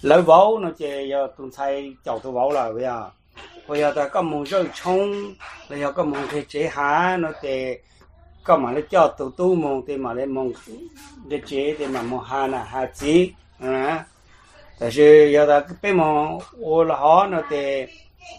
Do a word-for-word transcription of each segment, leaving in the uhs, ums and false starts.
lỡ vấu nó chỉ giờ tuần sai chậu tôi vấu là bây giờ bây giờ ta có muốn rơi冲bây giờ có muốn thì chế há nó thì có mà nó cho tụ tu mong thì mà lên mong để chế thì mà mong hà là hà chí àแต่是要他被蒙我了好那得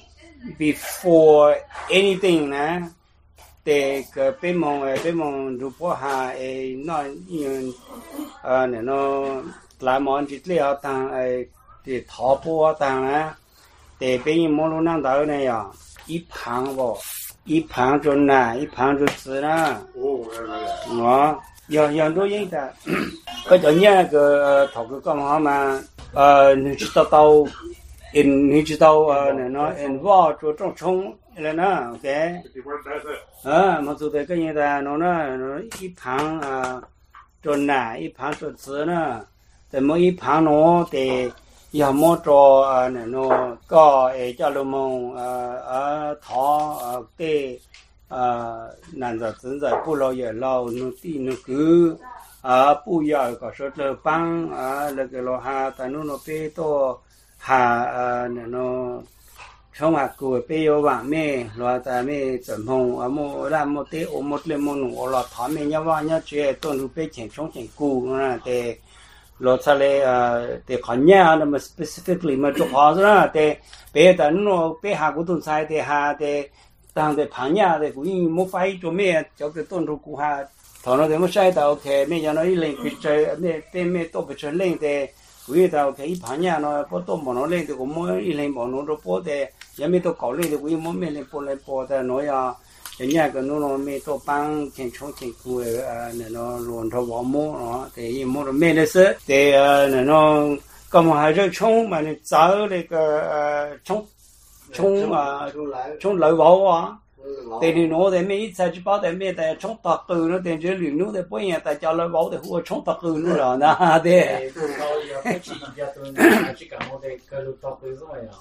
before anything 呢得个被蒙诶被蒙如果哈诶那因呃那那来蒙就了当诶得淘宝当呢得被人蒙路难到那样一盘不一盘就难一盘就值了哦要要多一点个叫你个淘个干嘛嘛呃，你知道到，嗯，你知道呃，那那嗯，我做种葱了呢，OK，啊，我做的个人的，那那那一盘啊，做奶一盘做籽呢，怎么一盘喏得要么做呃那那个诶叫什么呃呃糖呃对呃，男的正在不老也老那地那个。à bây giờ có số lượng băng à là cái lò hà tại nó nó bê to hà à nó trong hạt của bê yêu vàng mê lò tại mê chuẩn hồng à một làm một té ôm một lên một nụ lò thỏ mê nhau vào nhau chơi tuần lúc bê chèn trong chèn cù là để lò sa lê à để khó nhà nó mà specifically mà chụp họ ra để bê tại nó bê hà của tuần sai để hà để đang để phá nhà để cũng một phải cho mê cho cái tuần lúc cù hà thằng nó thì mới sai tao thì mấy giờ nó đi lên cái chơi mấy bên mấy tổ bị chơi lên thì quý tao thì phá nhà nó có tổ bọn nó lên thì cũng mới đi lên bọn nó đâu bỏ thì giờ mấy tổ cỏ lên thì quý mới mấy lên bỏ lên bỏ thì nói à cái nhà cái nó nó mấy tổ băng trên trong trên cuối à nó luôn thâu bỏ mua nó thì mua nó mấy đấy sữa thì này nó có một hai rơi冲mà nó chở cái冲冲à冲lẩu bò à tại vì nó để mấy sai chỉ bảo để mấy tại trong tạc từ nó để cho luyện nó để bây giờ tại cho nó bảo để hùa trong tạc từ nó rồi nè thế